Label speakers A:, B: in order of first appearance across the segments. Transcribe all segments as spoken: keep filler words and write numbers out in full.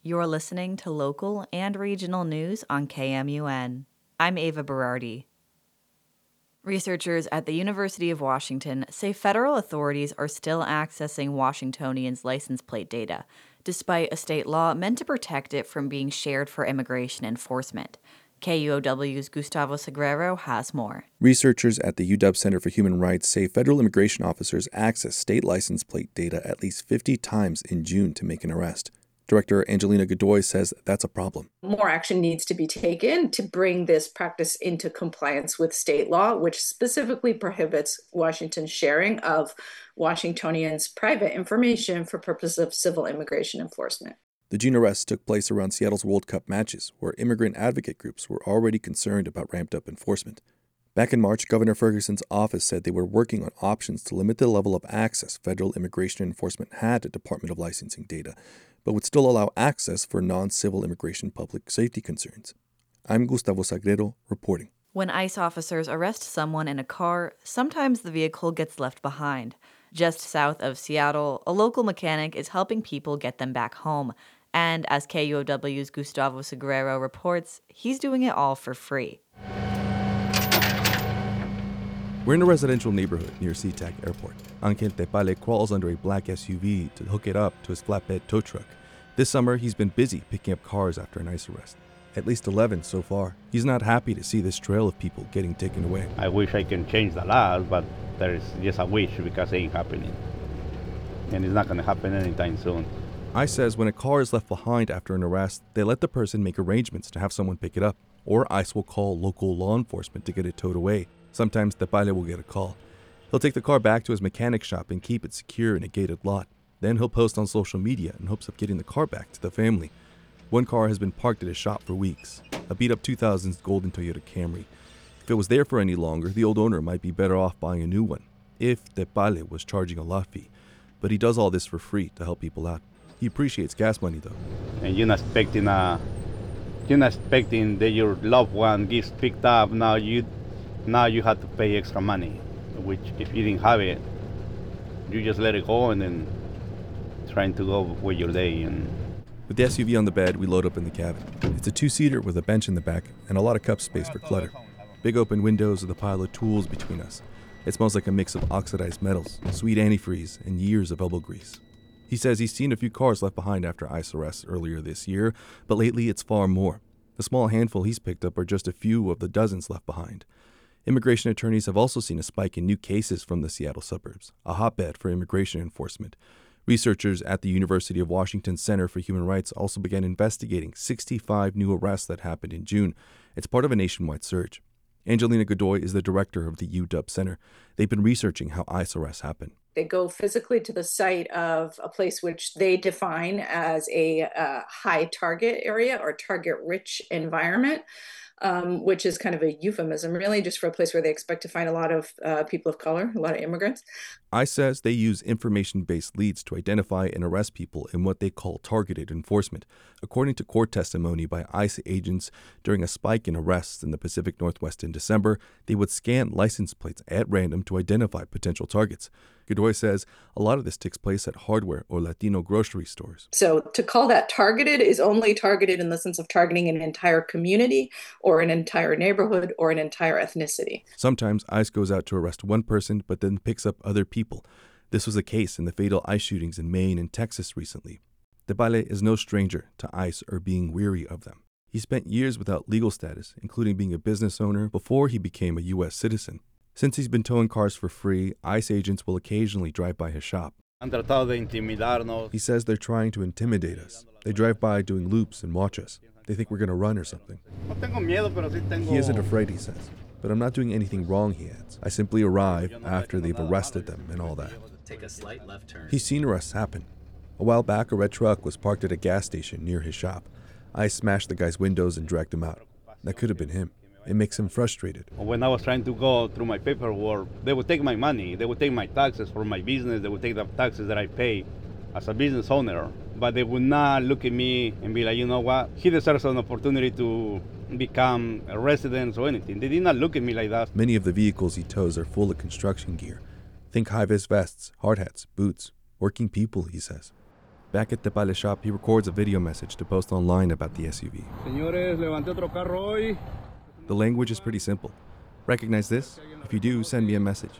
A: You're listening to local and regional news on K M U N. I'm Ava Berardi. Researchers at the University of Washington say federal authorities are still accessing Washingtonians' license plate data, despite a state law meant to protect it from being shared for immigration enforcement. K U O W's Gustavo Sagrero has more.
B: Researchers at the U W Center for Human Rights say federal immigration officers access state license plate data at least fifty times in June to make an arrest. Director Angelina Godoy says that's a problem.
C: More action needs to be taken to bring this practice into compliance with state law, which specifically prohibits Washington's sharing of Washingtonians' private information for purposes of civil immigration enforcement.
B: The June arrests took place around Seattle's World Cup matches, where immigrant advocate groups were already concerned about ramped-up enforcement. Back in March, Governor Ferguson's office said they were working on options to limit the level of access federal immigration enforcement had to Department of Licensing data, but would still allow access for non-civil immigration public safety concerns. I'm Gustavo Sagrero, reporting.
A: When ICE officers arrest someone in a car, sometimes the vehicle gets left behind. Just south of Seattle, a local mechanic is helping people get them back home. And as K U O W's Gustavo Sagrero reports, he's doing it all for free.
B: We're in a residential neighborhood near SeaTac Airport. Angel Tepale crawls under a black S U V to hook it up to his flatbed tow truck. This summer, he's been busy picking up cars after an ICE arrest. At least eleven so far. He's not happy to see this trail of people getting taken away.
D: I wish I can change the laws, but there's just a wish because it ain't happening. And it's not going to happen anytime soon.
B: ICE says when a car is left behind after an arrest, they let the person make arrangements to have someone pick it up, or ICE will call local law enforcement to get it towed away. Sometimes Tepale will get a call. He'll take the car back to his mechanic shop and keep it secure in a gated lot. Then he'll post on social media in hopes of getting the car back to the family. One car has been parked at his shop for weeks, a beat-up two thousands golden Toyota Camry. If it was there for any longer, the old owner might be better off buying a new one, if Tepale was charging a lot fee. But he does all this for free to help people out. He appreciates gas money, though.
D: And you're not expecting a, you're not expecting that your loved one gets picked up. Now you, now you have to pay extra money, which if you didn't have it, you just let it go and then trying to go with your day. And
B: with the S U V on the bed, we load up in the cabin. It's a two-seater with a bench in the back and a lot of cup space for clutter. Big open windows with a pile of tools between us. It smells like a mix of oxidized metals, sweet antifreeze, and years of elbow grease. He says he's seen a few cars left behind after ICE arrests earlier this year, but lately it's far more. The small handful he's picked up are just a few of the dozens left behind. Immigration attorneys have also seen a spike in new cases from the Seattle suburbs, a hotbed for immigration enforcement. Researchers at the University of Washington Center for Human Rights also began investigating sixty-five new arrests that happened in June. It's part of a nationwide surge. Angelina Godoy is the director of the U W Center. They've been researching how ICE arrests happen.
C: They go physically to the site of a place which they define as a uh, high target area or target-rich environment, um, which is kind of a euphemism, really, just for a place where they expect to find a lot of uh, people of color, a lot of immigrants.
B: ICE says they use information-based leads to identify and arrest people in what they call targeted enforcement. According to court testimony by ICE agents, during a spike in arrests in the Pacific Northwest in December, they would scan license plates at random to identify potential targets. Godoy says a lot of this takes place at hardware or Latino grocery stores.
C: So to call that targeted is only targeted in the sense of targeting an entire community or an entire neighborhood or an entire ethnicity.
B: Sometimes ICE goes out to arrest one person but then picks up other people. This was the case in the fatal ICE shootings in Maine and Texas recently. Tepale is no stranger to ICE or being weary of them. He spent years without legal status, including being a business owner, before he became a U S citizen. Since he's been towing cars for free, ICE agents will occasionally drive by his shop. He says they're trying to intimidate us. They drive by doing loops and watch us. They think we're going to run or something. He isn't afraid, he says. But I'm not doing anything wrong, he adds. I simply arrive after they've arrested them and all that. He's seen arrests happen. A while back, a red truck was parked at a gas station near his shop. ICE smashed the guy's windows and dragged him out. That could have been him. It makes him frustrated.
D: When I was trying to go through my paperwork, they would take my money, they would take my taxes for my business, they would take the taxes that I pay as a business owner, but they would not look at me and be like, you know what, he deserves an opportunity to become a resident or anything. They did not look at me like that.
B: Many of the vehicles he tows are full of construction gear. Think high-vis vests, hard hats, boots, working people, he says. Back at Tepales shop, he records a video message to post online about the S U V.
D: Señores, levanté otro carro hoy.
B: The language is pretty simple. Recognize this? If you do, send me a message.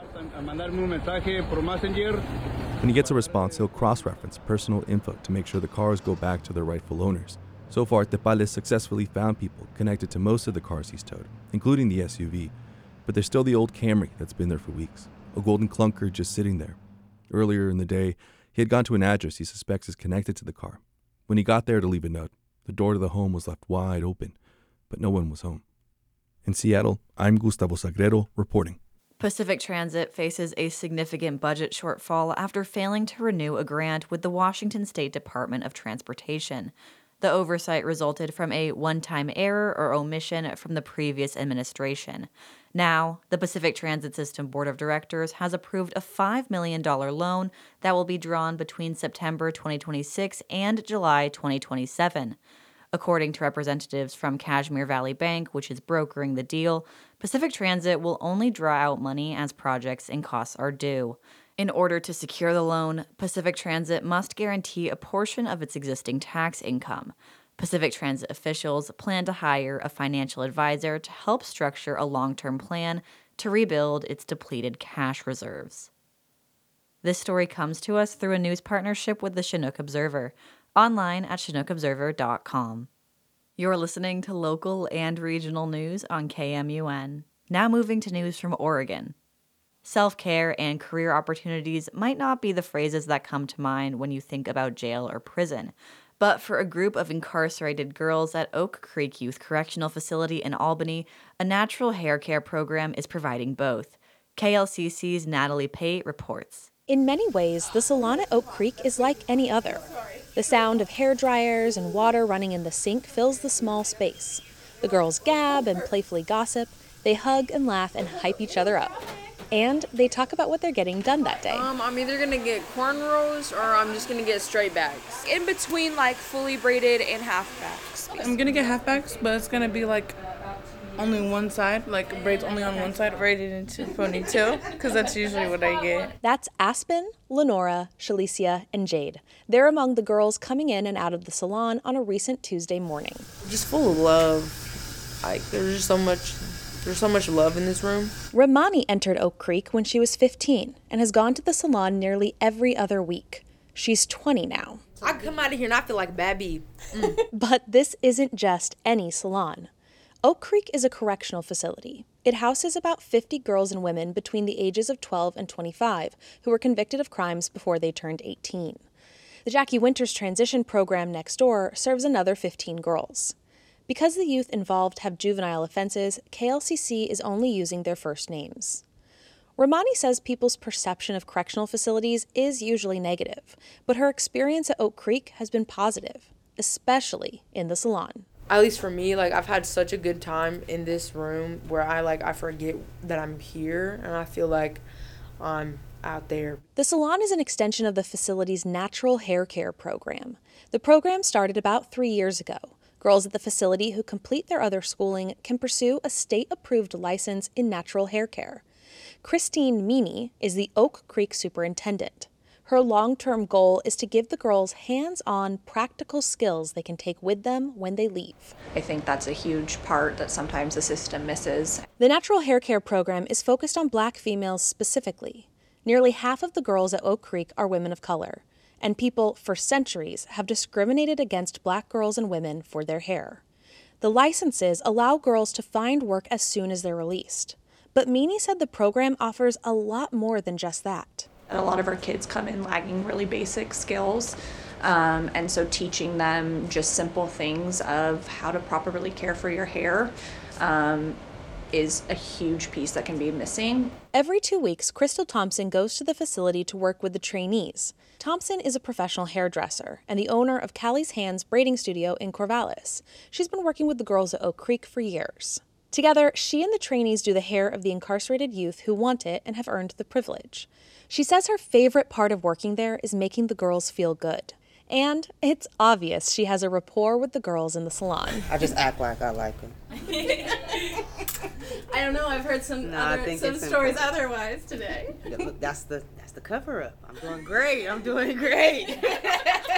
B: When he gets a response, he'll cross-reference personal info to make sure the cars go back to their rightful owners. So far, Tepales successfully found people connected to most of the cars he's towed, including the S U V. But there's still the old Camry that's been there for weeks, a golden clunker just sitting there. Earlier in the day, he had gone to an address he suspects is connected to the car. When he got there to leave a note, the door to the home was left wide open, but no one was home. In Seattle, I'm Gustavo Sagrero reporting.
A: Pacific Transit faces a significant budget shortfall after failing to renew a grant with the Washington State Department of Transportation. The oversight resulted from a one-time error or omission from the previous administration. Now, the Pacific Transit System Board of Directors has approved a five million dollars loan that will be drawn between September twenty twenty-six and July twenty twenty-seven. According to representatives from Kashmir Valley Bank, which is brokering the deal, Pacific Transit will only draw out money as projects and costs are due. In order to secure the loan, Pacific Transit must guarantee a portion of its existing tax income. Pacific Transit officials plan to hire a financial advisor to help structure a long-term plan to rebuild its depleted cash reserves. This story comes to us through a news partnership with the Chinook Observer, online at chinook observer dot com. You're listening to local and regional news on K M U N. Now moving to news from Oregon. Self-care and career opportunities might not be the phrases that come to mind when you think about jail or prison, but for a group of incarcerated girls at Oak Creek Youth Correctional Facility in Albany, a natural hair care program is providing both. K L C C's Natalie Pate reports.
E: In many ways, the salon at Oak Creek is like any other. The sound of hair dryers and water running in the sink fills the small space. The girls gab and playfully gossip. They hug and laugh and hype each other up. And they talk about what they're getting done that day.
F: Um, I'm either going to get cornrows or I'm just going to get straight backs. In between, like, fully braided and half backs.
G: I'm going to get half backs, but it's going to be, like, only one side, like braids only on one side, braided into ponytail, because that's usually what I get.
E: That's Aspen, Lenora, Shalicia, and Jade. They're among the girls coming in and out of the salon on a recent Tuesday morning.
F: Just full of love. Like, there's just so much... There's so much love in this room.
E: Ramani entered Oak Creek when she was fifteen and has gone to the salon nearly every other week. She's twenty now.
F: I come out of here and I feel like a bad bee. Mm.
E: But this isn't just any salon. Oak Creek is a correctional facility. It houses about fifty girls and women between the ages of twelve and twenty-five who were convicted of crimes before they turned eighteen. The Jackie Winters Transition Program next door serves another fifteen girls. Because the youth involved have juvenile offenses, K L C C is only using their first names. Ramani says people's perception of correctional facilities is usually negative, but her experience at Oak Creek has been positive, especially in the salon.
F: At least for me, like, I've had such a good time in this room where I, like, I forget that I'm here and I feel like I'm out there.
E: The salon is an extension of the facility's natural hair care program. The program started about three years ago. Girls at the facility who complete their other schooling can pursue a state-approved license in natural hair care. Christine Meany is the Oak Creek superintendent. Her long-term goal is to give the girls hands-on, practical skills they can take with them when they leave.
H: I think that's a huge part that sometimes the system misses.
E: The natural hair care program is focused on Black females specifically. Nearly half of the girls at Oak Creek are women of color. And people, for centuries, have discriminated against Black girls and women for their hair. The licenses allow girls to find work as soon as they're released. But Meany said the program offers a lot more than just that.
H: A lot of our kids come in lagging really basic skills, um, and so teaching them just simple things of how to properly care for your hair um, is a huge piece that can be missing.
E: Every two weeks, Crystal Thompson goes to the facility to work with the trainees. Thompson is a professional hairdresser and the owner of Callie's Hands Braiding Studio in Corvallis. She's been working with the girls at Oak Creek for years. Together, she and the trainees do the hair of the incarcerated youth who want it and have earned the privilege. She says her favorite part of working there is making the girls feel good. And it's obvious she has a rapport with the girls in the salon.
I: I just act like I like them.
J: I don't know. I've heard some
I: no,
J: other, some stories otherwise today.
I: Look, that's the that's the cover up. I'm doing great. I'm doing great.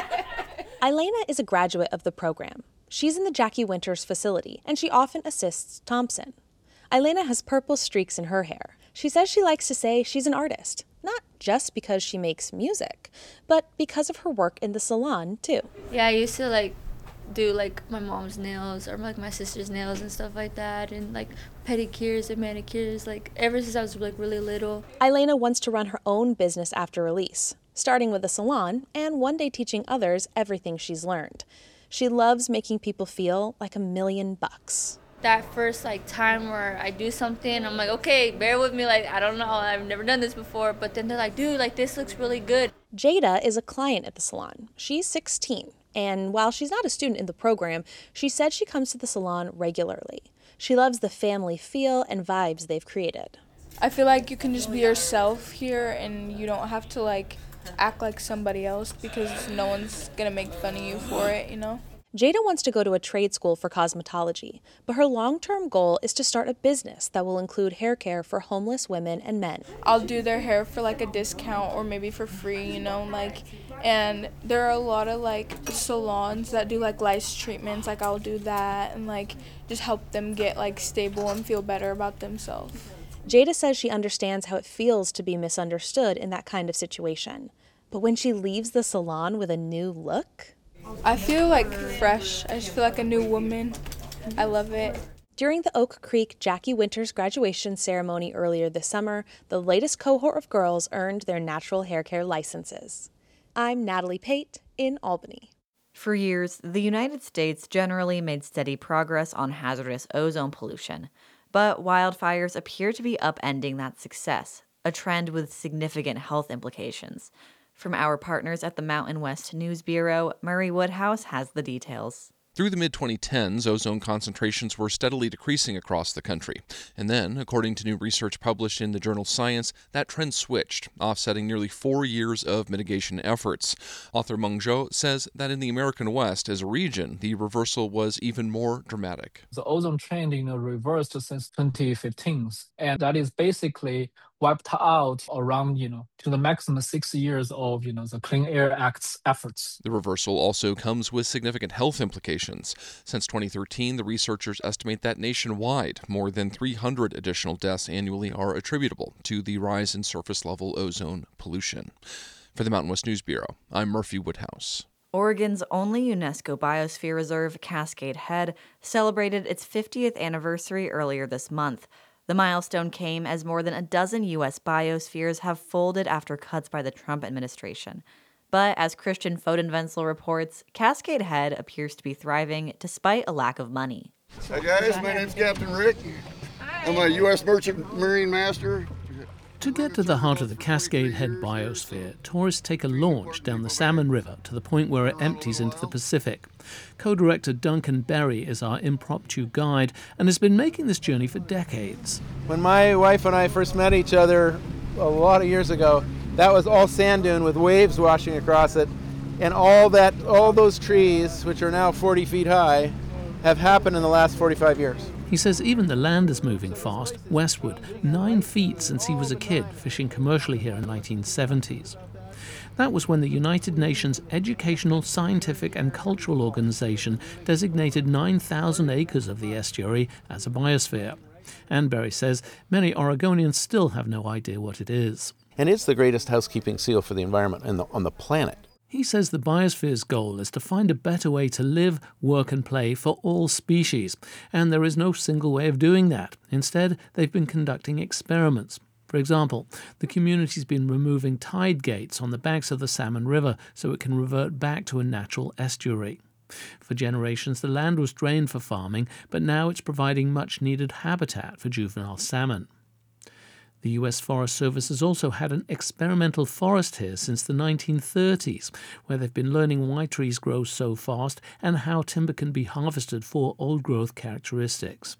E: Elena is a graduate of the program. She's in the Jackie Winters facility, and she often assists Thompson. Elena has purple streaks in her hair. She says she likes to say she's an artist, not just because she makes music, but because of her work in the salon, too.
J: Yeah, I used to, like, do, like, my mom's nails or, like, my sister's nails and stuff like that, and, like, pedicures and manicures, like, ever since I was, like, really little.
E: Elena wants to run her own business after release, starting with a salon and one day teaching others everything she's learned. She loves making people feel like a million bucks.
J: That first, like, time where I do something, I'm like, okay, bear with me, like, I don't know, I've never done this before, but then they're like, dude, like, this looks really good.
E: Jada is a client at the salon. She's sixteen, and while she's not a student in the program, she said she comes to the salon regularly. She loves the family feel and vibes they've created.
G: I feel like you can just be yourself here, and you don't have to, like, act like somebody else because no one's gonna make fun of you for it, you know?
E: Jada wants to go to a trade school for cosmetology, but her long-term goal is to start a business that will include hair care for homeless women and men.
G: I'll do their hair for like a discount or maybe for free, you know, like, and there are a lot of like salons that do like lice treatments, like I'll do that and like just help them get like stable and feel better about themselves.
E: Jada says she understands how it feels to be misunderstood in that kind of situation. But when she leaves the salon with a new look,
G: I feel like fresh. I just feel like a new woman. I love it.
E: During the Oak Creek Jackie Winters graduation ceremony earlier this summer, the latest cohort of girls earned their natural hair care licenses. I'm Natalie Pate in Albany.
A: For years, the United States generally made steady progress on hazardous ozone pollution, but wildfires appear to be upending that success, a trend with significant health implications. From our partners at the Mountain West News Bureau, Murray Woodhouse has the details.
I: Through the mid twenty tens, ozone concentrations were steadily decreasing across the country. And then, according to new research published in the journal Science, that trend switched, offsetting nearly four years of mitigation efforts. Author Meng Zhou says that in the American West, as a region, the reversal was even more dramatic.
K: The ozone trend, you know, reversed since twenty fifteen, and that is basically wiped out around, you know, to the maximum six years of, you know, the Clean Air Act's efforts.
I: The reversal also comes with significant health implications. Since twenty thirteen, the researchers estimate that nationwide, more than three hundred additional deaths annually are attributable to the rise in surface-level ozone pollution. For the Mountain West News Bureau, I'm Murphy Woodhouse.
A: Oregon's only UNESCO Biosphere Reserve, Cascade Head, celebrated its fiftieth anniversary earlier this month. The milestone came as more than a dozen U S biospheres have folded after cuts by the Trump administration. But as Christian Fodenvenzel reports, Cascade Head appears to be thriving despite a lack of money.
L: Hey guys, my name's Captain Rick. I'm a U S Merchant Marine Master.
M: To get to the heart of the Cascade Head biosphere, tourists take a launch down the Salmon River to the point where it empties into the Pacific. Co-director Duncan Berry is our impromptu guide and has been making this journey for decades.
N: When my wife and I first met each other a lot of years ago, that was all sand dune with waves washing across it, and all that, all those trees, which are now forty feet high, have happened in the last forty-five years.
M: He says even the land is moving fast, westward, nine feet since he was a kid, fishing commercially here in the nineteen seventies. That was when the United Nations Educational, Scientific and Cultural Organization designated nine thousand acres of the estuary as a biosphere. And Berry says many Oregonians still have no idea what it is.
N: And it's the greatest housekeeping seal for the environment in the, on the planet.
M: He says the biosphere's goal is to find a better way to live, work and play for all species, and there is no single way of doing that. Instead, they've been conducting experiments. For example, the community's been removing tide gates on the banks of the Salmon River so it can revert back to a natural estuary. For generations, the land was drained for farming, but now it's providing much-needed habitat for juvenile salmon. The U S Forest Service has also had an experimental forest here since the nineteen thirties, where they've been learning why trees grow so fast and how timber can be harvested for old-growth characteristics.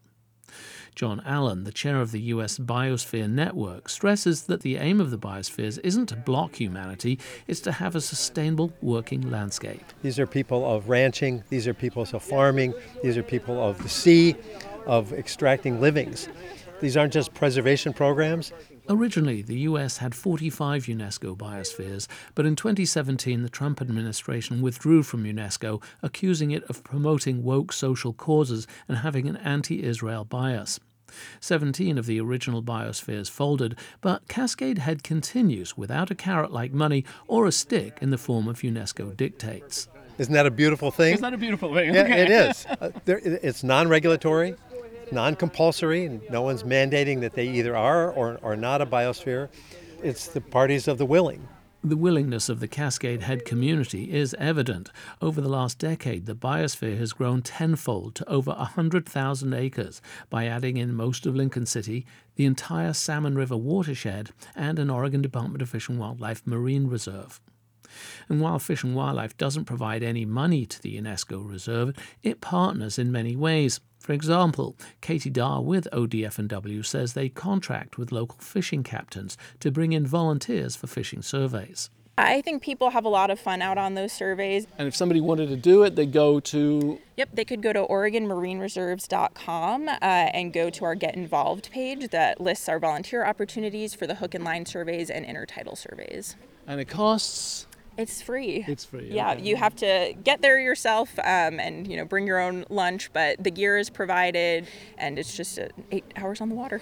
M: John Allen, the chair of the U S Biosphere Network, stresses that the aim of the biospheres isn't to block humanity, it's to have a sustainable working landscape.
O: These are people of ranching, these are people of farming, these are people of the sea, of extracting livings. These aren't just preservation programs,
M: Originally, the U S had forty-five UNESCO biospheres, but in twenty seventeen the Trump administration withdrew from UNESCO, accusing it of promoting woke social causes and having an anti-Israel bias. Seventeen of the original biospheres folded, but Cascade Head continues without a carrot like money or a stick in the form of UNESCO dictates.
O: Isn't that a beautiful thing?
P: Isn't that a beautiful thing?
O: Yeah,
P: Okay.
O: it is. Uh, there, it's non-regulatory, non-compulsory, and no one's mandating that they either are or are not a biosphere. It's the parties of the willing.
M: The willingness of the Cascade Head community is evident. Over the last decade, the biosphere has grown tenfold to over one hundred thousand acres by adding in most of Lincoln City, the entire Salmon River watershed, and an Oregon Department of Fish and Wildlife marine reserve. And while Fish and Wildlife doesn't provide any money to the UNESCO reserve, it partners in many ways. For example, Katie Dahr with O D F and W says they contract with local fishing captains to bring in volunteers for fishing surveys.
Q: I think people have a lot of fun out on those surveys.
P: And if somebody wanted to do it, they go to...
Q: Yep, they could go to Oregon Marine Reserves dot com uh, and go to our Get Involved page that lists our volunteer opportunities for the hook and line surveys and intertidal surveys.
P: And it costs...
Q: It's free.
P: It's free.
Q: Yeah,
P: okay.
Q: You have to get there yourself um, and, you know, bring your own lunch, but the gear is provided and it's just uh, eight hours on the water.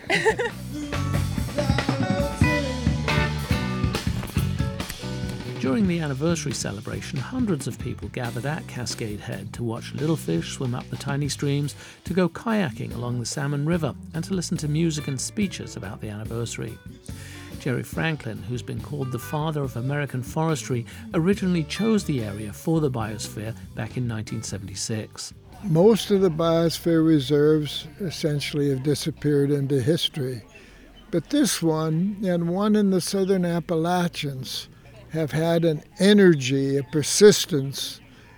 M: During the anniversary celebration, hundreds of people gathered at Cascade Head to watch little fish swim up the tiny streams, to go kayaking along the Salmon River, and to listen to music and speeches about the anniversary. Jerry Franklin, who's been called the father of American forestry, originally chose the area for the biosphere back in nineteen seventy-six.
R: Most of the biosphere reserves essentially have disappeared into history. But this one, and one in the southern Appalachians, have had an energy, a persistence,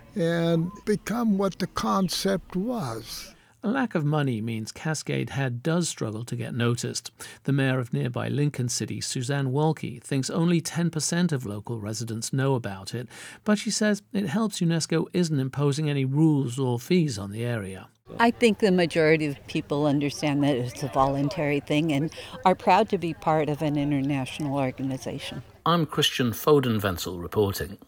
R: and become what the concept was.
M: A lack of money means Cascade Head does struggle to get noticed. The mayor of nearby Lincoln City, Suzanne Walke, thinks only ten percent of local residents know about it, but she says it helps UNESCO isn't imposing any rules or fees on the area.
S: I think the majority of people understand that it's a voluntary thing and are proud to be part of an international organization.
M: I'm Christian Foden-Wenzel reporting.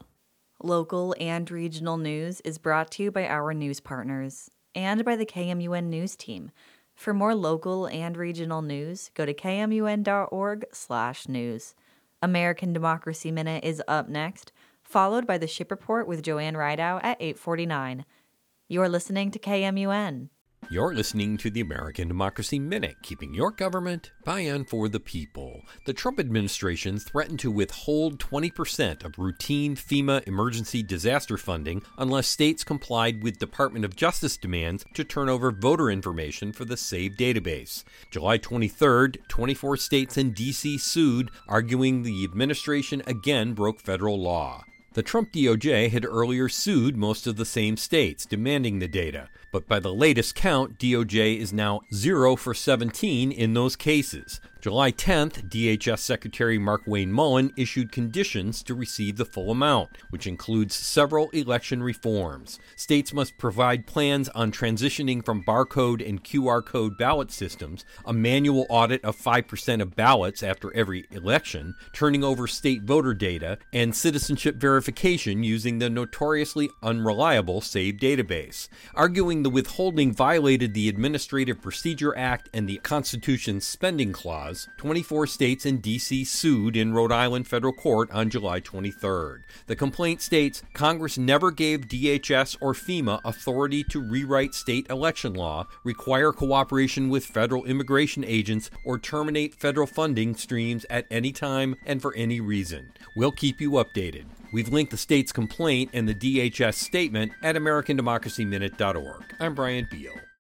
A: Local and regional news is brought to you by our news partners and by the K M U N News Team. For more local and regional news, go to k m u n dot org slash news. American Democracy Minute is up next, followed by the Ship Report with Joanne Rideout at eight forty-nine. You're listening to K M U N.
T: You're listening to the American Democracy Minute, keeping your government by and for the people. The Trump administration threatened to withhold twenty percent of routine FEMA emergency disaster funding unless states complied with Department of Justice demands to turn over voter information for the SAVE database. July twenty-third, twenty-four states and D C sued, arguing the administration again broke federal law. The Trump D O J had earlier sued most of the same states, demanding the data. But by the latest count, D O J is now zero for seventeen in those cases. July tenth, D H S Secretary Markwayne Mullin issued conditions to receive the full amount, which includes several election reforms. States must provide plans on transitioning from barcode and Q R code ballot systems, a manual audit of five percent of ballots after every election, turning over state voter data, and citizenship verification using the notoriously unreliable SAVE database. Arguing the withholding violated the Administrative Procedure Act and the Constitution's spending clause, twenty-four states and D C sued in Rhode Island federal court on July twenty-third. The complaint states Congress never gave D H S or FEMA authority to rewrite state election law, require cooperation with federal immigration agents, or terminate federal funding streams at any time and for any reason. We'll keep you updated. We've linked the state's complaint and the D H S statement at american democracy minute dot org. I'm Brian Beal.